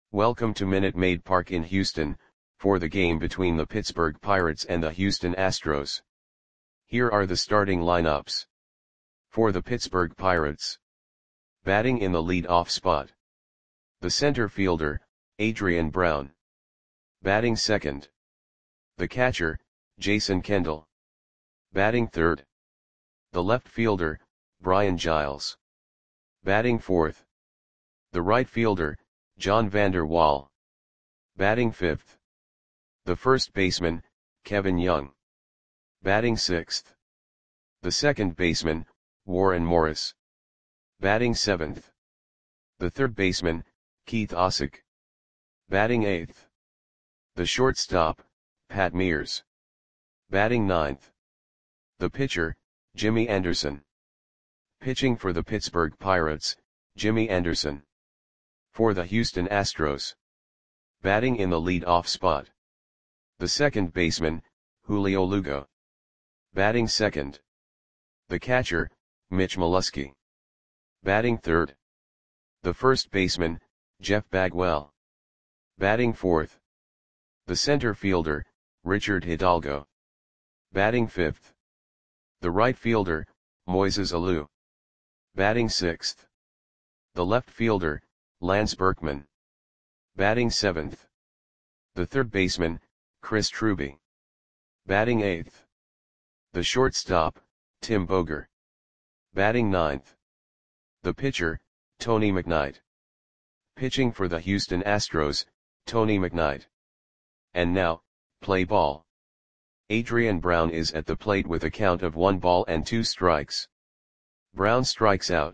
Welcome to Minute Maid Park in Houston, for the game between the Pittsburgh Pirates and the Houston Astros. Here are the starting lineups. For the Pittsburgh Pirates. Batting in the lead-off spot. The center fielder, Adrian Brown. Batting second. The catcher, Jason Kendall. Batting third. The left fielder, Brian Giles. Batting fourth. The right fielder, John Vander Wal. Batting fifth. The first baseman, Kevin Young. Batting sixth. The second baseman, Warren Morris. Batting seventh. The third baseman, Keith Osick. Batting eighth. The shortstop, Pat Mears. Batting ninth. The pitcher, Jimmy Anderson. Pitching for the Pittsburgh Pirates, Jimmy Anderson. For the Houston Astros. Batting in the lead-off spot. The second baseman, Julio Lugo. Batting second. The catcher, Mitch Molesky. Batting third. The first baseman, Jeff Bagwell. Batting fourth. The center fielder, Richard Hidalgo. Batting fifth. The right fielder, Moises Alou. Batting sixth. The left fielder, Lance Berkman. Batting seventh. The third baseman, Chris Truby. Batting eighth. The shortstop, Tim Boger. Batting ninth. The pitcher, Tony McKnight. Pitching for the Houston Astros, Tony McKnight. And now, play ball. Adrian Brown is at the plate with a count of 1 ball and 2 strikes. Brown strikes out.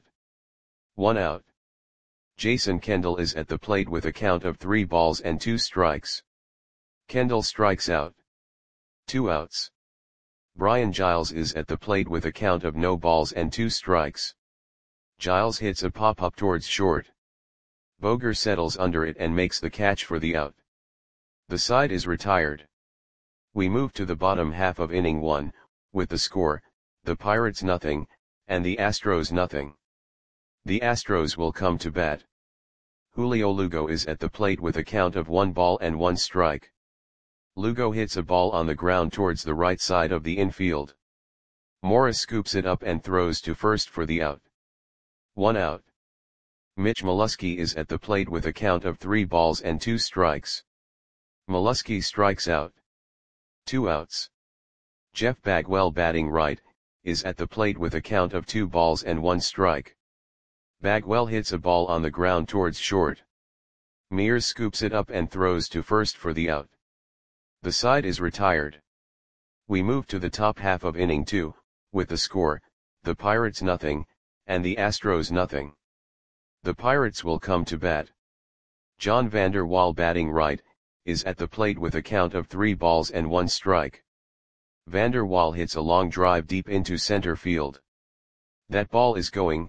1 out. Jason Kendall is at the plate with a count of 3 balls and 2 strikes. Kendall strikes out. 2 outs. Brian Giles is at the plate with a count of no balls and 2 strikes. Giles hits a pop-up towards short. Boger settles under it and makes the catch for the out. The side is retired. We move to the bottom half of inning 1, with the score, the Pirates nothing, and the Astros nothing. The Astros will come to bat. Julio Lugo is at the plate with a count of 1 ball and 1 strike. Lugo hits a ball on the ground towards the right side of the infield. Morris scoops it up and throws to first for the out. 1 out. Mitch Molesky is at the plate with a count of 3 balls and 2 strikes. Molesky strikes out. 2 outs. Jeff Bagwell, batting right, is at the plate with a count of 2 balls and 1 strike. Bagwell hits a ball on the ground towards short. Mears scoops it up and throws to first for the out. The side is retired. We move to the top half of inning 2, with the score, the Pirates nothing, and the Astros nothing. The Pirates will come to bat. John Vander Wal, batting right, is at the plate with a count of 3 balls and 1 strike. Vander Wal hits a long drive deep into center field. That ball is going,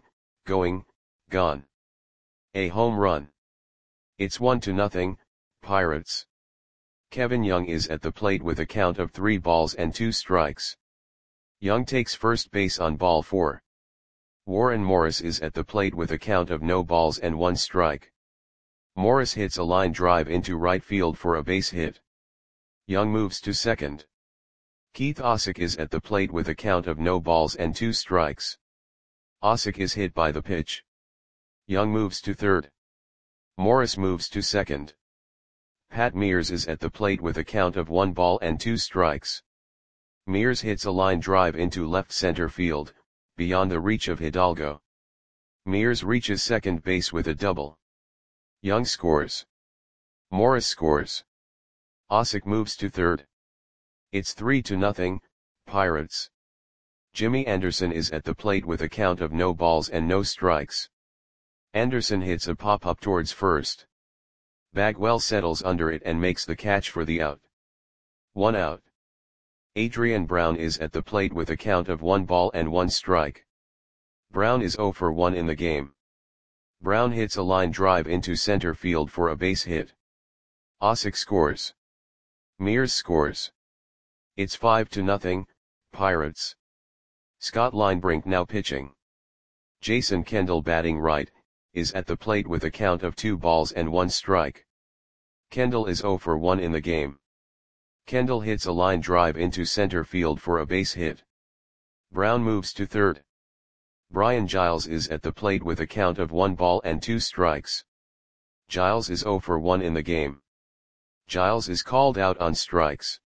gone. A home run. It's 1-0, Pirates. Kevin Young is at the plate with a count of 3 balls and 2 strikes. Young takes first base on ball 4. Warren Morris is at the plate with a count of no balls and 1 strike. Morris hits a line drive into right field for a base hit. Young moves to second. Keith Osick is at the plate with a count of no balls and 2 strikes. Osick is hit by the pitch. Young moves to third. Morris moves to second. Pat Mears is at the plate with a count of 1 ball and 2 strikes. Mears hits a line drive into left center field, beyond the reach of Hidalgo. Mears reaches second base with a double. Young scores. Morris scores. Osick moves to third. It's 3-0, Pirates. Jimmy Anderson is at the plate with a count of no balls and no strikes. Anderson hits a pop-up towards first. Bagwell settles under it and makes the catch for the out. 1 out. Adrian Brown is at the plate with a count of 1 ball and 1 strike. Brown is 0 for 1 in the game. Brown hits a line drive into center field for a base hit. Osick scores. Mears scores. It's 5-0, Pirates. Scott Linebrink now pitching. Jason Kendall, batting right, is at the plate with a count of 2 balls and 1 strike. Kendall is 0 for 1 in the game. Kendall hits a line drive into center field for a base hit. Brown moves to third. Brian Giles is at the plate with a count of 1 ball and 2 strikes. Giles is 0 for 1 in the game. Giles is called out on strikes.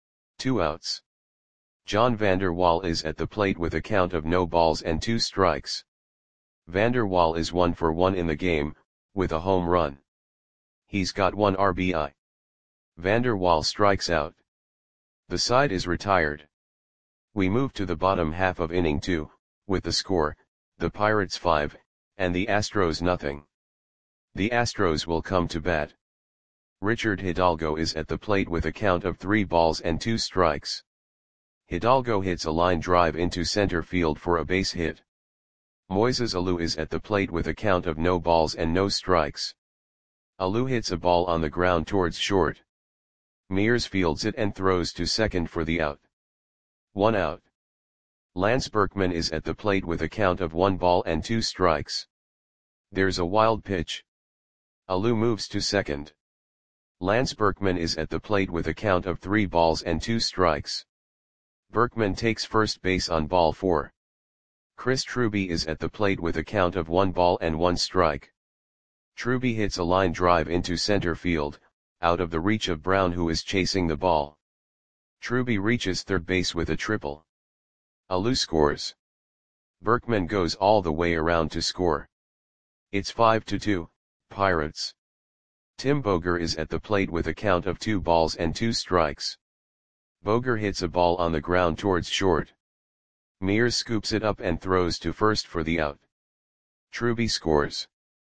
2 outs. John Vander Wal is at the plate with a count of no balls and 2 strikes. Vander Wal is 1 for 1 in the game, with a home run. He's got 1 RBI. Vander Wal strikes out. The side is retired. We move to the bottom half of inning 2, with the score, the Pirates 5, and the Astros nothing. The Astros will come to bat. Richard Hidalgo is at the plate with a count of 3 balls and 2 strikes. Hidalgo hits a line drive into center field for a base hit. Moises Alou is at the plate with a count of no balls and no strikes. Alou hits a ball on the ground towards short. Mears fields it and throws to second for the out. 1 out. Lance Berkman is at the plate with a count of 1 ball and 2 strikes. There's a wild pitch. Alou moves to second. Lance Berkman is at the plate with a count of 3 balls and 2 strikes. Berkman takes first base on ball 4. Chris Truby is at the plate with a count of 1 ball and 1 strike. Truby hits a line drive into center field, out of the reach of Brown who is chasing the ball. Truby reaches third base with a triple. Alou scores. Berkman goes all the way around to score. It's 5-2, Pirates. Tim Boger is at the plate with a count of 2 balls and 2 strikes. Boger hits a ball on the ground towards short. Mears scoops it up and throws to first for the out. Truby scores.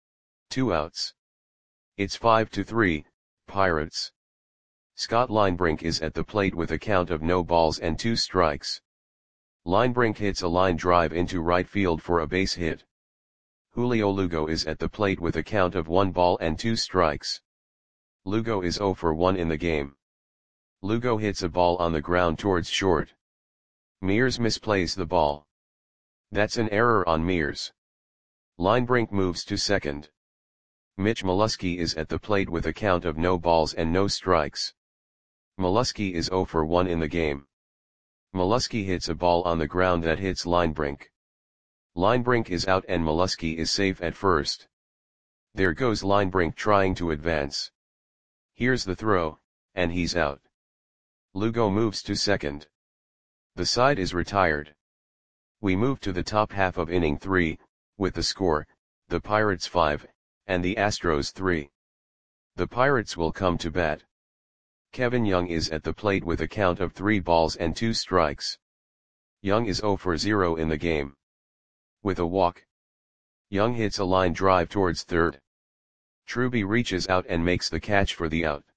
2 outs. It's 5-3, Pirates. Scott Linebrink is at the plate with a count of no balls and 2 strikes. Linebrink hits a line drive into right field for a base hit. Julio Lugo is at the plate with a count of 1 ball and 2 strikes. Lugo is 0 for 1 in the game. Lugo hits a ball on the ground towards short. Mears misplays the ball. That's an error on Mears. Linebrink moves to second. Mitch Molesky is at the plate with a count of no balls and no strikes. Molesky is 0 for 1 in the game. Molesky hits a ball on the ground that hits Linebrink. Linebrink is out and Molesky is safe at first. There goes Linebrink trying to advance. Here's the throw, and he's out. Lugo moves to second. The side is retired. We move to the top half of inning 3, with the score, the Pirates 5, and the Astros 3. The Pirates will come to bat. Kevin Young is at the plate with a count of 3 balls and 2 strikes. Young is 0 for 0 in the game. With a walk, Young hits a line drive towards third. Truby reaches out and makes the catch for the out.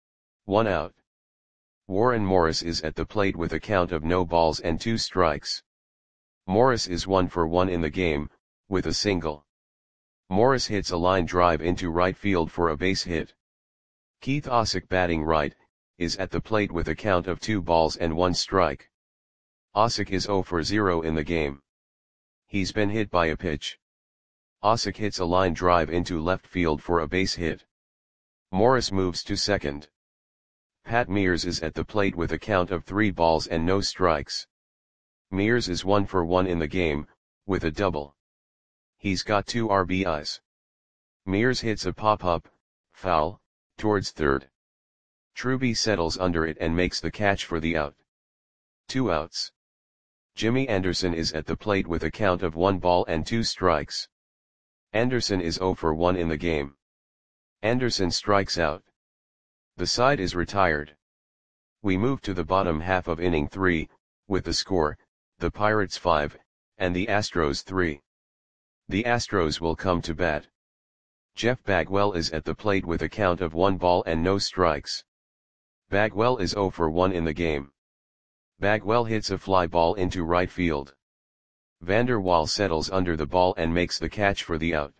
1 out. Warren Morris is at the plate with a count of no balls and 2 strikes. Morris is 1 for 1 in the game, with a single. Morris hits a line drive into right field for a base hit. Keith Osick, batting right, is at the plate with a count of 2 balls and 1 strike. Osick is 0 for 0 in the game. He's been hit by a pitch. Osick hits a line drive into left field for a base hit. Morris moves to second. Pat Mears is at the plate with a count of 3 balls and no strikes. Mears is 1 for 1 in the game, with a double. He's got 2 RBIs. Mears hits a pop-up, foul, towards third. Truby settles under it and makes the catch for the out. 2 outs. Jimmy Anderson is at the plate with a count of 1 ball and 2 strikes. Anderson is 0 for 1 in the game. Anderson strikes out. The side is retired. We move to the bottom half of inning 3, with the score, the Pirates 5, and the Astros 3. The Astros will come to bat. Jeff Bagwell is at the plate with a count of 1 ball and no strikes. Bagwell is 0 for 1 in the game. Bagwell hits a fly ball into right field. Vander Wal settles under the ball and makes the catch for the out.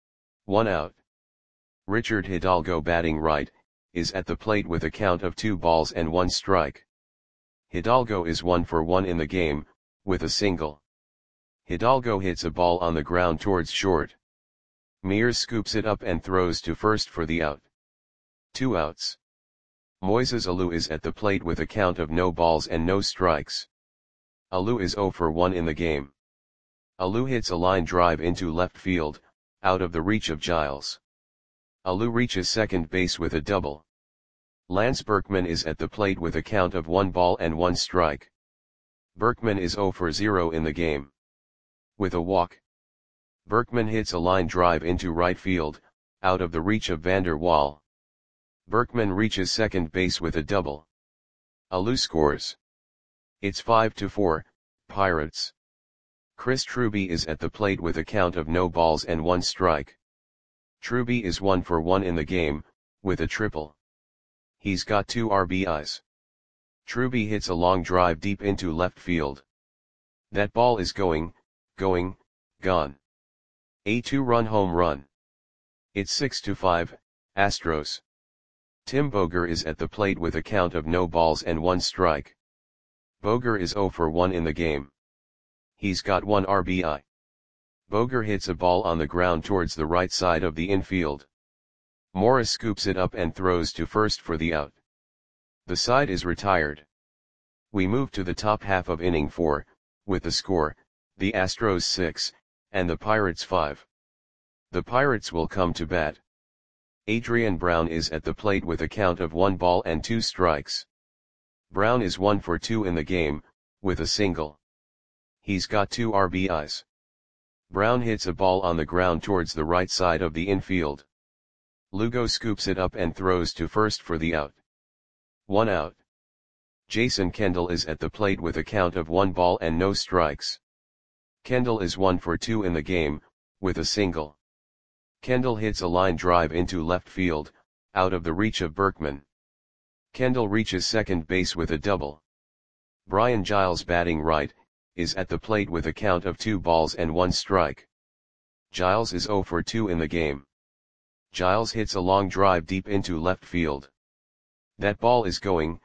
1 out. Richard Hidalgo, batting right, is at the plate with a count of 2 balls and 1 strike. Hidalgo is 1 for 1 in the game, with a single. Hidalgo hits a ball on the ground towards short. Mears scoops it up and throws to first for the out. 2 outs. Moises Alou is at the plate with a count of no balls and no strikes. Alou is 0 for 1 in the game. Alou hits a line drive into left field, out of the reach of Giles. Alou reaches second base with a double. Lance Berkman is at the plate with a count of 1 ball and 1 strike. Berkman is 0 for 0 in the game. With a walk, Berkman hits a line drive into right field, out of the reach of Vander Waal. Berkman reaches second base with a double. Alou scores. It's 5-4, Pirates. Chris Truby is at the plate with a count of no balls and 1 strike. Truby is 1 for 1 in the game, with a triple. He's got 2 RBIs. Truby hits a long drive deep into left field. That ball is going, gone. A 2-run home run. It's 6-5, Astros. Tim Boger is at the plate with a count of no balls and 1 strike. Boger is 0 for 1 in the game. He's got 1 RBI. Boger hits a ball on the ground towards the right side of the infield. Morris scoops it up and throws to first for the out. The side is retired. We move to the top half of inning 4, with the score, the Astros 6, and the Pirates 5. The Pirates will come to bat. Adrian Brown is at the plate with a count of 1 ball and 2 strikes. Brown is 1 for 2 in the game, with a single. He's got 2 RBIs. Brown hits a ball on the ground towards the right side of the infield. Lugo scoops it up and throws to first for the out. 1 out. Jason Kendall is at the plate with a count of 1 ball and no strikes. Kendall is 1 for 2 in the game, with a single. Kendall hits a line drive into left field, out of the reach of Berkman. Kendall reaches second base with a double. Brian Giles, batting right, is at the plate with a count of 2 balls and 1 strike. Giles is 0 for 2 in the game. Giles hits a long drive deep into left field. That ball is going,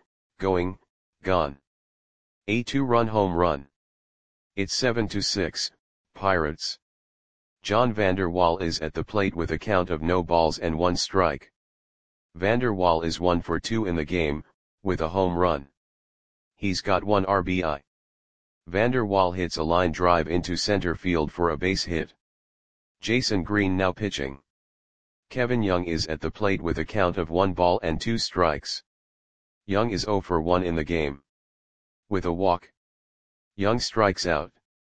gone. A 2-run home run. It's 7-6, Pirates. John Vander Waal is at the plate with a count of no balls and 1 strike. Vander Waal is 1 for 2 in the game, with a home run. He's got 1 RBI. Vander Waal hits a line drive into center field for a base hit. Jason Green now pitching. Kevin Young is at the plate with a count of 1 ball and 2 strikes. Young is 0 for 1 in the game. With a walk, Young strikes out.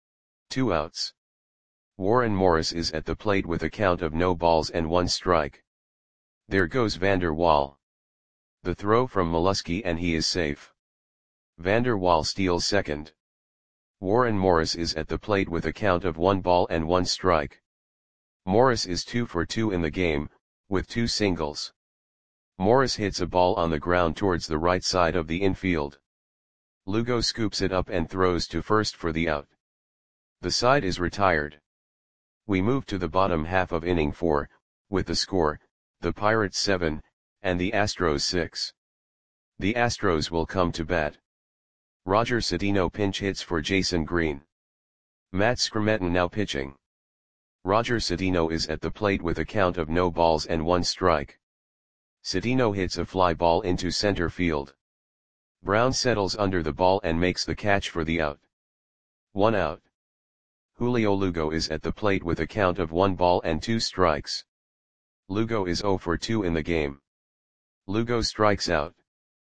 2 outs. Warren Morris is at the plate with a count of no balls and 1 strike. There goes Vander Waal. The throw from Molesky and he is safe. Vander Waal steals second. Warren Morris is at the plate with a count of 1 ball and 1 strike. Morris is 2 for 2 in the game, with 2 singles. Morris hits a ball on the ground towards the right side of the infield. Lugo scoops it up and throws to first for the out. The side is retired. We move to the bottom half of inning 4, with the score, the Pirates 7, and the Astros 6. The Astros will come to bat. Roger Cedeno pinch hits for Jason Green. Matt Scremeton now pitching. Roger Cedeno is at the plate with a count of no balls and 1 strike. Cedeno hits a fly ball into center field. Brown settles under the ball and makes the catch for the out. 1 out. Julio Lugo is at the plate with a count of 1 ball and 2 strikes. Lugo is 0 for 2 in the game. Lugo strikes out.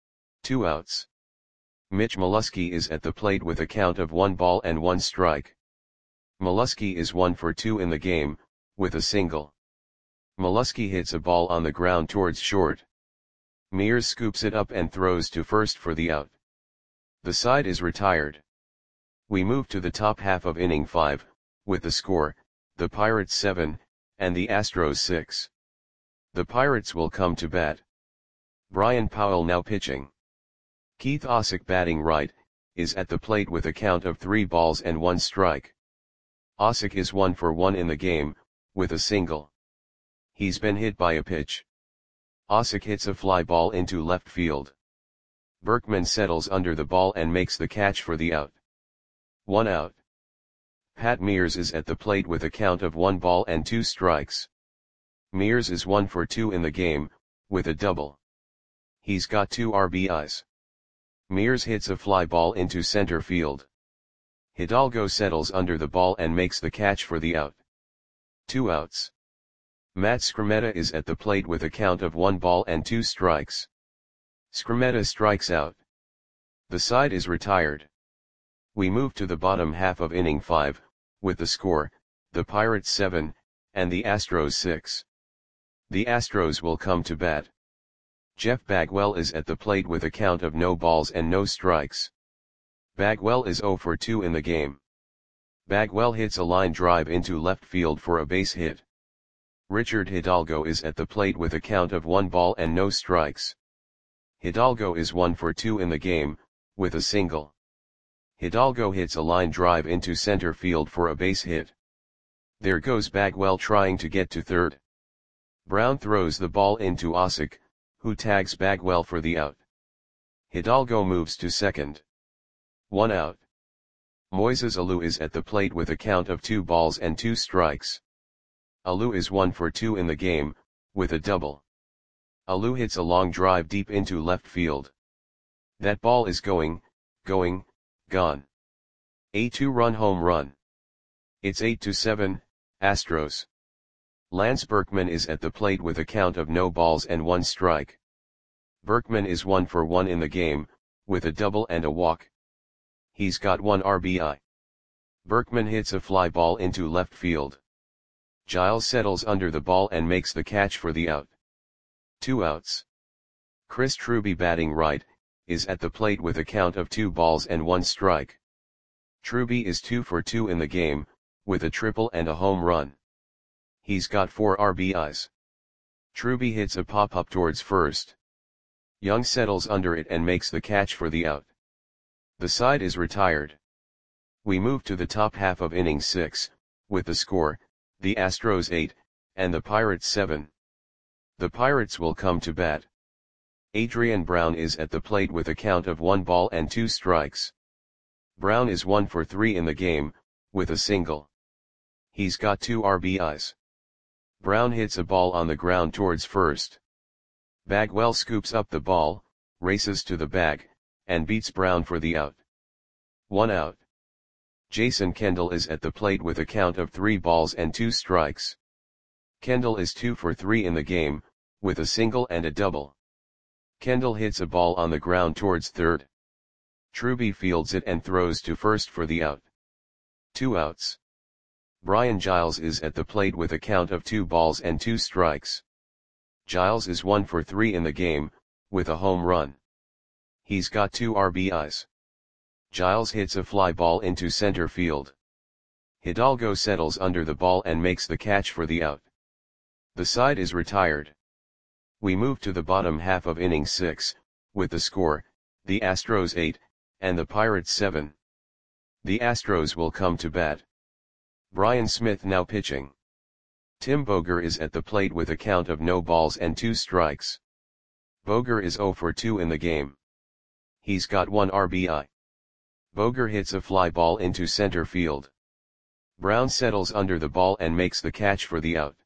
2 outs. Mitch Molesky is at the plate with a count of 1 ball and 1 strike. Molesky is 1 for 2 in the game, with a single. Molesky hits a ball on the ground towards short. Mears scoops it up and throws to first for the out. The side is retired. We move to the top half of inning 5, with the score, the Pirates 7, and the Astros 6. The Pirates will come to bat. Brian Powell now pitching. Keith Osick, batting right, is at the plate with a count of 3 balls and 1 strike. Osick is 1 for 1 in the game, with a single. He's been hit by a pitch. Osick hits a fly ball into left field. Berkman settles under the ball and makes the catch for the out. 1 out. Pat Mears is at the plate with a count of 1 ball and 2 strikes. Mears is 1 for 2 in the game, with a double. He's got 2 RBIs. Mears hits a fly ball into center field. Hidalgo settles under the ball and makes the catch for the out. 2 outs. Matt Skrmeta is at the plate with a count of 1 ball and 2 strikes. Skrmeta strikes out. The side is retired. We move to the bottom half of inning 5, with the score, the Pirates 7, and the Astros 6. The Astros will come to bat. Jeff Bagwell is at the plate with a count of no balls and no strikes. Bagwell is 0 for 2 in the game. Bagwell hits a line drive into left field for a base hit. Richard Hidalgo is at the plate with a count of 1 ball and no strikes. Hidalgo is 1 for 2 in the game, with a single. Hidalgo hits a line drive into center field for a base hit. There goes Bagwell trying to get to third. Brown throws the ball into Osick, who tags Bagwell for the out. Hidalgo moves to second. 1 out. Moises Alou is at the plate with a count of 2 balls and 2 strikes. Alou is 1 for 2 in the game, with a double. Alou hits a long drive deep into left field. That ball is gone. A 2-run home run. It's 8-7, Astros. Lance Berkman is at the plate with a count of no balls and 1 strike. Berkman is 1 for 1 in the game, with a double and a walk. He's got 1 RBI. Berkman hits a fly ball into left field. Giles settles under the ball and makes the catch for the out. 2 outs. Chris Truby, batting right, is at the plate with a count of 2 balls and 1 strike. Truby is 2 for 2 in the game, with a triple and a home run. He's got 4 RBIs. Truby hits a pop-up towards first. Young settles under it and makes the catch for the out. The side is retired. We move to the top half of inning 6, with the score, the Astros 8, and the Pirates 7. The Pirates will come to bat. Adrian Brown is at the plate with a count of 1 ball and 2 strikes. Brown is 1 for 3 in the game, with a single. He's got 2 RBIs. Brown hits a ball on the ground towards first. Bagwell scoops up the ball, races to the bag, and beats Brown for the out. 1 out. Jason Kendall is at the plate with a count of 3 balls and 2 strikes. Kendall is 2 for 3 in the game, with a single and a double. Kendall hits a ball on the ground towards third. Truby fields it and throws to first for the out. 2 outs. Brian Giles is at the plate with a count of 2 balls and 2 strikes. Giles is 1 for 3 in the game, with a home run. He's got 2 RBIs. Giles hits a fly ball into center field. Hidalgo settles under the ball and makes the catch for the out. The side is retired. We move to the bottom half of inning 6, with the score, the Astros 8, and the Pirates 7. The Astros will come to bat. Brian Smith now pitching. Tim Boger is at the plate with a count of no balls and 2 strikes. Boger is 0 for 2 in the game. He's got 1 RBI. Boger hits a fly ball into center field. Brown settles under the ball and makes the catch for the out.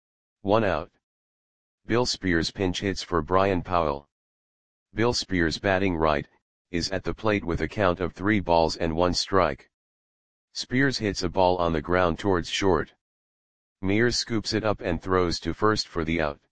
1 out. Bill Spears pinch hits for Brian Powell. Bill Spears, batting right, is at the plate with a count of 3 balls and 1 strike. Spears hits a ball on the ground towards short. Mears scoops it up and throws to first for the out.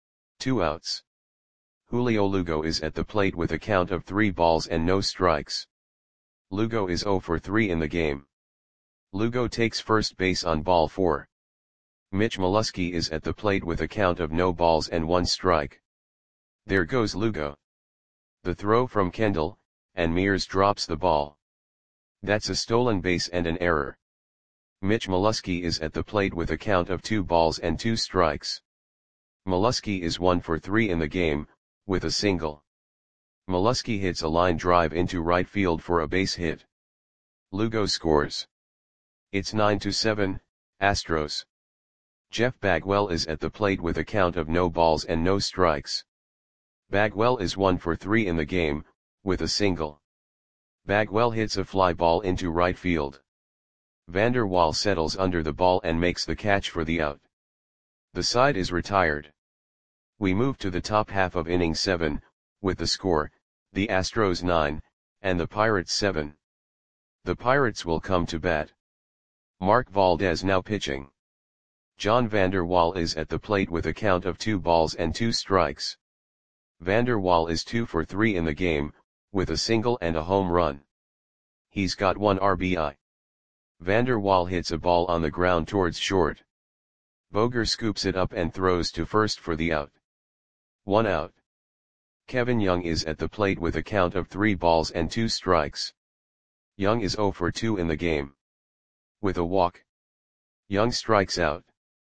2 outs. Julio Lugo is at the plate with a count of 3 balls and no strikes. Lugo is 0 for 3 in the game. Lugo takes first base on ball 4. Mitch Molesky is at the plate with a count of no balls and 1 strike. There goes Lugo. The throw from Kendall, and Mears drops the ball. That's a stolen base and an error. Mitch Molesky is at the plate with a count of 2 balls and 2 strikes. Molesky is 1 for 3 in the game, with a single. Molesky hits a line drive into right field for a base hit. Lugo scores. It's 9-7, Astros. Jeff Bagwell is at the plate with a count of no balls and no strikes. Bagwell is 1 for 3 in the game, with a single. Bagwell hits a fly ball into right field. Vander Waal settles under the ball and makes the catch for the out. The side is retired. We move to the top half of inning 7, with the score, the Astros 9, and the Pirates 7. The Pirates will come to bat. Mark Valdez now pitching. John Vander Wal is at the plate with a count of 2 balls and 2 strikes. Vander Wal is 2 for 3 in the game, with a single and a home run. He's got 1 RBI. Vander Wal hits a ball on the ground towards short. Boger scoops it up and throws to first for the out. 1 out. Kevin Young is at the plate with a count of 3 balls and 2 strikes. Young is 0 for 2 in the game. With a walk, Young strikes out.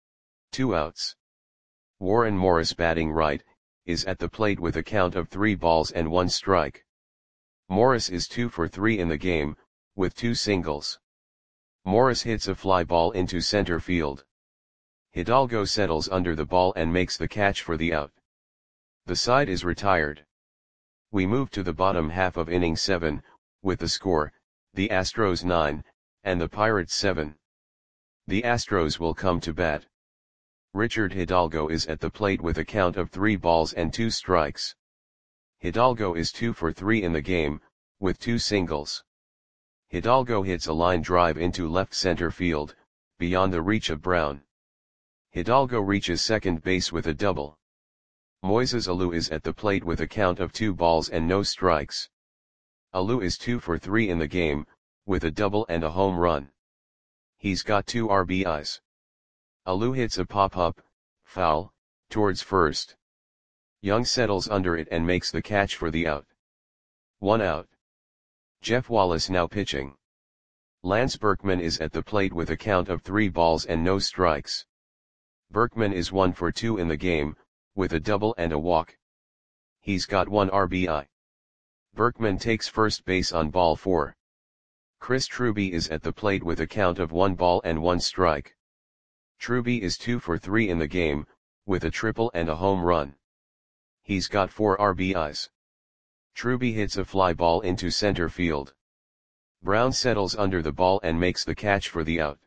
2 outs. Warren Morris, batting right, is at the plate with a count of 3 balls and 1 strike. Morris is 2 for 3 in the game, with 2 singles. Morris hits a fly ball into center field. Hidalgo settles under the ball and makes the catch for the out. The side is retired. We move to the bottom half of inning 7, with the score, the Astros 9, and the Pirates 7. The Astros will come to bat. Richard Hidalgo is at the plate with a count of 3 balls and 2 strikes. Hidalgo is 2 for 3 in the game, with 2 singles. Hidalgo hits a line drive into left center field, beyond the reach of Brown. Hidalgo reaches second base with a double. Moises Alou is at the plate with a count of 2 balls and no strikes. Alou is 2 for 3 in the game, with a double and a home run. He's got 2 RBIs. Alou hits a pop-up, foul, towards first. Young settles under it and makes the catch for the out. 1 out. Jeff Wallace now pitching. Lance Berkman is at the plate with a count of 3 balls and no strikes. Berkman is 1 for 2 in the game, with a double and a walk. He's got 1 RBI. Berkman takes first base on ball 4. Chris Truby is at the plate with a count of 1 ball and 1 strike. Truby is 2 for 3 in the game, with a triple and a home run. He's got 4 RBIs. Truby hits a fly ball into center field. Brown settles under the ball and makes the catch for the out.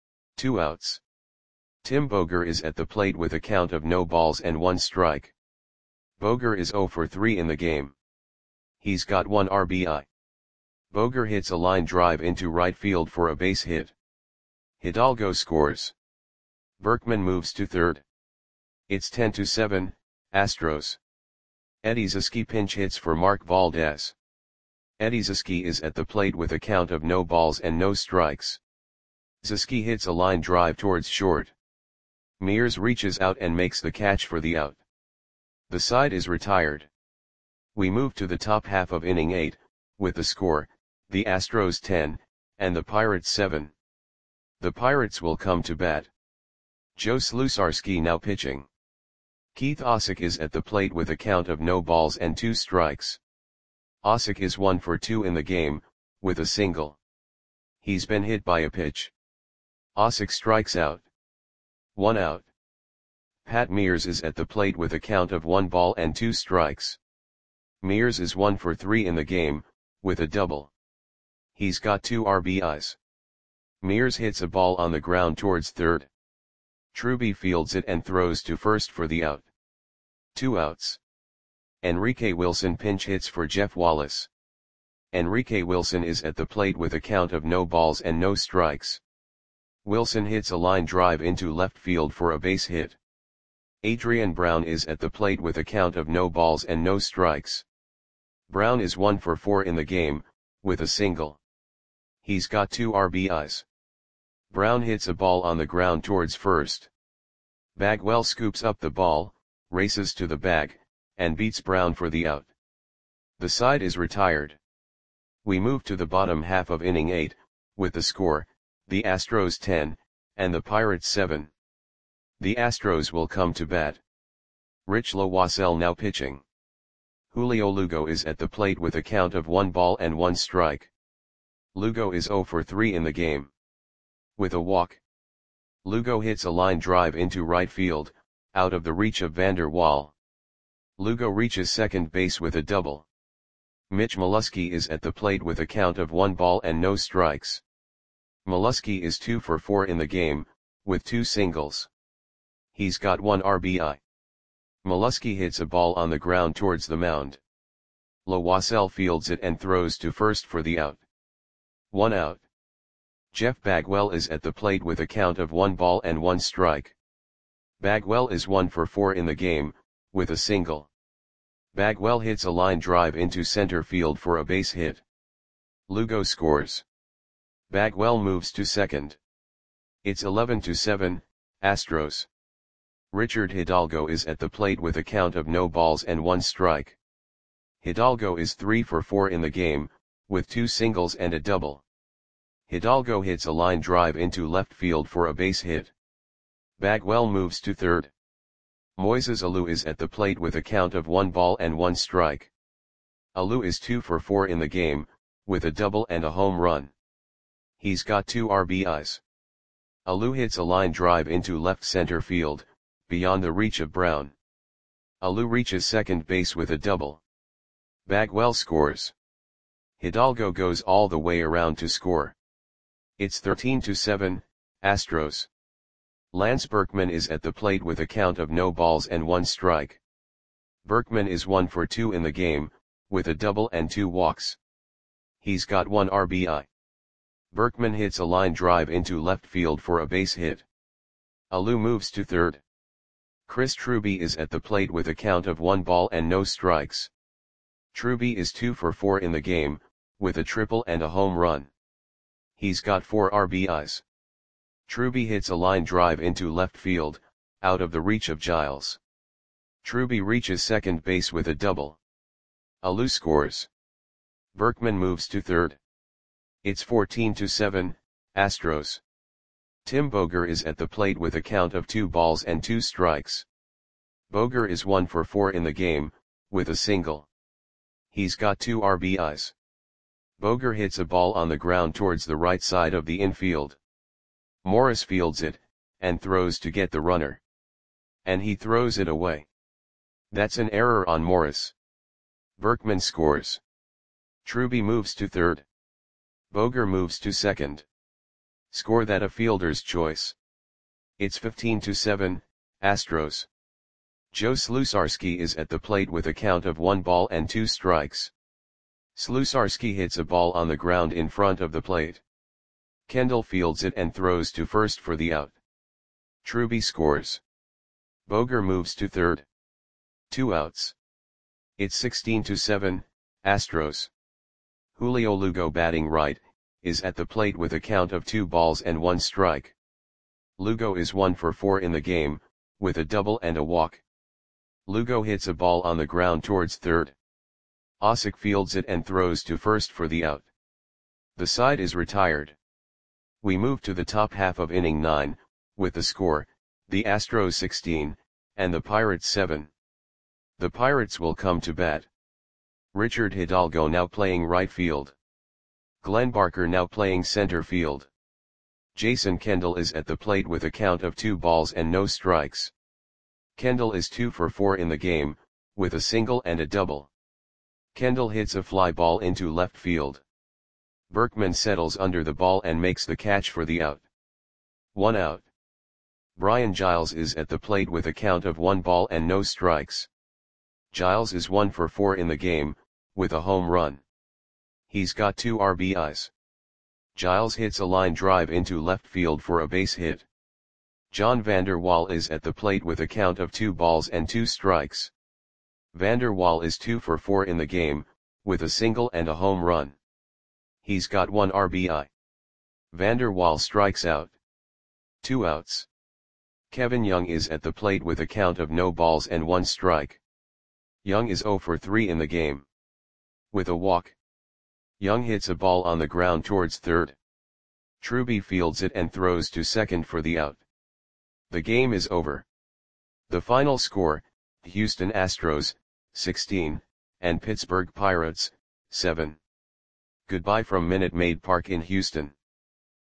2 outs. Tim Boger is at the plate with a count of no balls and 1 strike. Boger is 0 for 3 in the game. He's got 1 RBI. Boger hits a line drive into right field for a base hit. Hidalgo scores. Berkman moves to third. It's 10-7, Astros. Eddie Zisky pinch hits for Mark Valdez. Eddie Zisky is at the plate with a count of no balls and no strikes. Zisky hits a line drive towards short. Mears reaches out and makes the catch for the out. The side is retired. We move to the top half of inning 8, with the score, the Astros 10, and the Pirates 7. The Pirates will come to bat. Joe Slusarski now pitching. Keith Osick is at the plate with a count of no balls and 2 strikes. Osick is 1 for 2 in the game, with a single. He's been hit by a pitch. Osick strikes out. 1 out. Pat Mears is at the plate with a count of 1 ball and 2 strikes. Mears is 1 for 3 in the game, with a double. He's got 2 RBIs. Mears hits a ball on the ground towards third. Truby fields it and throws to first for the out. 2 outs. Enrique Wilson pinch hits for Jeff Wallace. Enrique Wilson is at the plate with a count of no balls and no strikes. Wilson hits a line drive into left field for a base hit. Adrian Brown is at the plate with a count of no balls and no strikes. Brown is 1 for 4 in the game, with a single. He's got 2 RBIs. Brown hits a ball on the ground towards first. Bagwell scoops up the ball, races to the bag, and beats Brown for the out. The side is retired. We move to the bottom half of inning 8, with the score, the Astros 10, and the Pirates 7. The Astros will come to bat. Rich Loisel now pitching. Julio Lugo is at the plate with a count of 1 ball and 1 strike. Lugo is 0 for 3 in the game. With a walk, Lugo hits a line drive into right field, out of the reach of Vander Wal. Lugo reaches second base with a double. Mitch Molesky is at the plate with a count of 1 ball and no strikes. Molesky is 2 for 4 in the game, with 2 singles. He's got 1 RBI. Molesky hits a ball on the ground towards the mound. Loisel fields it and throws to first for the out. 1 out. Jeff Bagwell is at the plate with a count of 1 ball and 1 strike. Bagwell is 1 for 4 in the game, with a single. Bagwell hits a line drive into center field for a base hit. Lugo scores. Bagwell moves to second. It's 11-7, Astros. Richard Hidalgo is at the plate with a count of no balls and 1 strike. Hidalgo is 3 for 4 in the game, with 2 singles and a double. Hidalgo hits a line drive into left field for a base hit. Bagwell moves to third. Moises Alou is at the plate with a count of 1 ball and 1 strike. Alou is 2 for 4 in the game, with a double and a home run. He's got 2 RBIs. Alou hits a line drive into left center field, beyond the reach of Brown. Alou reaches second base with a double. Bagwell scores. Hidalgo goes all the way around to score. It's 13-7, Astros. Lance Berkman is at the plate with a count of no balls and 1 strike. Berkman is 1 for 2 in the game, with a double and 2 walks. He's got 1 RBI. Berkman hits a line drive into left field for a base hit. Alou moves to third. Chris Truby is at the plate with a count of 1 ball and no strikes. Truby is 2 for 4 in the game, with a triple and a home run. He's got 4 RBIs. Truby hits a line drive into left field, out of the reach of Giles. Truby reaches second base with a double. Alou scores. Berkman moves to third. It's 14-7, Astros. Tim Boger is at the plate with a count of 2 balls and 2 strikes. Boger is 1 for 4 in the game, with a single. He's got 2 RBIs. Boger hits a ball on the ground towards the right side of the infield. Morris fields it, and throws to get the runner. And he throws it away. That's an error on Morris. Berkman scores. Truby moves to third. Boger moves to second. Score that a fielder's choice. It's 15-7, Astros. Joe Slusarski is at the plate with a count of 1 ball and 2 strikes. Slusarski hits a ball on the ground in front of the plate. Kendall fields it and throws to first for the out. Truby scores. Boger moves to third. 2 outs. It's 16-7, Astros. Julio Lugo, batting right, is at the plate with a count of 2 balls and 1 strike. Lugo is 1 for 4 in the game, with a double and a walk. Lugo hits a ball on the ground towards third. Osick fields it and throws to first for the out. The side is retired. We move to the top half of inning 9, with the score, the Astros 16, and the Pirates 7. The Pirates will come to bat. Richard Hidalgo now playing right field. Glenn Barker now playing center field. Jason Kendall is at the plate with a count of 2 balls and no strikes. Kendall is 2 for 4 in the game, with a single and a double. Kendall hits a fly ball into left field. Berkman settles under the ball and makes the catch for the out. 1 out. Brian Giles is at the plate with a count of 1 ball and no strikes. Giles is 1 for 4 in the game, with a home run. He's got 2 RBIs. Giles hits a line drive into left field for a base hit. John Vander Wal is at the plate with a count of 2 balls and 2 strikes. Vander Wal is 2 for 4 in the game, with a single and a home run. He's got 1 RBI. Vander Wal strikes out. 2 outs. Kevin Young is at the plate with a count of no balls and 1 strike. Young is 0 for 3 in the game. With a walk. Young hits a ball on the ground towards third. Truby fields it and throws to second for the out. The game is over. The final score, Houston Astros, 16, and Pittsburgh Pirates, 7. Goodbye from Minute Maid Park in Houston.